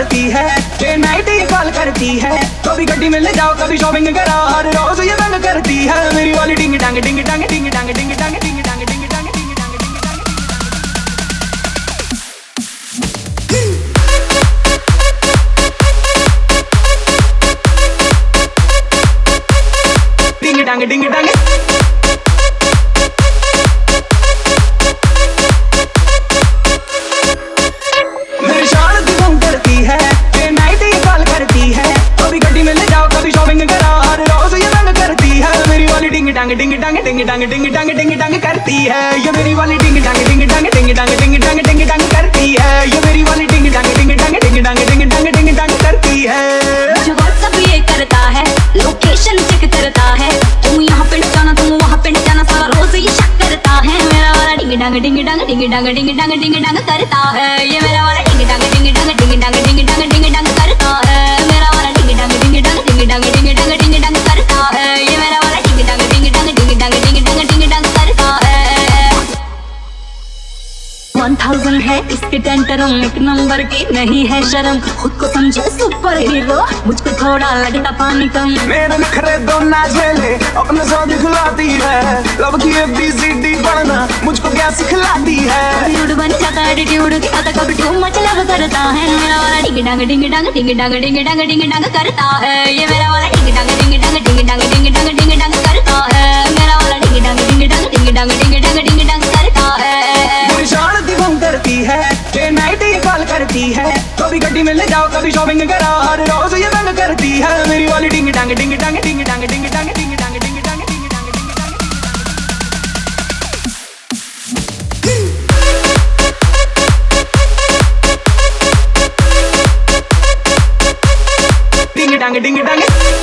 करती है, day night ही call करती है। कभी गड्डी में ले जाओ, कभी शॉपिंग करा, हर रोज ये तंग करती है। मेरी वाली डिंग डांग डिंग डांग डिंग डांग डिंग डांग डिंग डांग डिंग डांग डिंग डांग डिंग डांग। डिंग डांग डिंग डांग डांग डिंग डांग डिंग डांग डिंग डांग डिंग डांग करती है। ये मेरी वाली डिंग डांग डिंग डांग डिंग डांग डिंग डांग डिंग डांग करती है। ये मेरी वाली डिंग डांग डिंग डांग डिंग डांग डिंग डांग डिंग डांग करती है। जो व्हाट्सएप ये करता है, लोकेशन चेक करता है, तुम यहाँ पे जाना तुम वहाँ पे जाना, सारा रोज ये शक करता है। मेरा वाला डिंग डांग डिंग डांग डिंग डांग डिंग डांग डिंग डांग करता है। ये मेरा वाला डिंग डांग डिंग डांग डिंग डांग डिंग डांग डिंग डांग करता है। मेरा वाला डिंग डांग डिंग डांग डिंग डांग डिंग डांग डिंग डांग करता है। ये मेरा वाला डिंग डांग डिंग डांग डिंग डांग डिंग डांग डिंग डांग करता है। 1000 है इसके टेंटरम, एक नंबर की नहीं है शर्म, खुद को समझे सुपर हीरो, मुझको थोड़ा लगता पानी कम। मेरे नखरे दो ना झेले, अपने साथ दिखलाती है। लब की ABCD पढ़ना मुझको क्या सिखलाती है। एटीट्यूड बन जाता है, एटीट्यूड दिखाता कभी टू मच लव करता है। मेरा वाला डिंग डांग डिंग डांग डिंग डांग डिंग डांग डिंग डांग करता है। ये मेरा वाला डिंग डांग डिंग डांग डिंग डांग डिंग डांग डिंग डांग करता है। मेरा वाला डिंग डांग डिंग डांग डिंग डांग डिंग डांग डिंग डांग करता है। करती है, डे नाइट ही कॉल करती है। कभी गड्डी में ले जाओ, कभी शॉपिंग करा, हर रोज ये तंग करती है। मेरी वाली डिंग डांग डिंग डांग डिंग डांग डिंग डांग डिंग डांग डिंग डांग डिंग डांग डिंग डांग डिंग डांग डिंग डांग।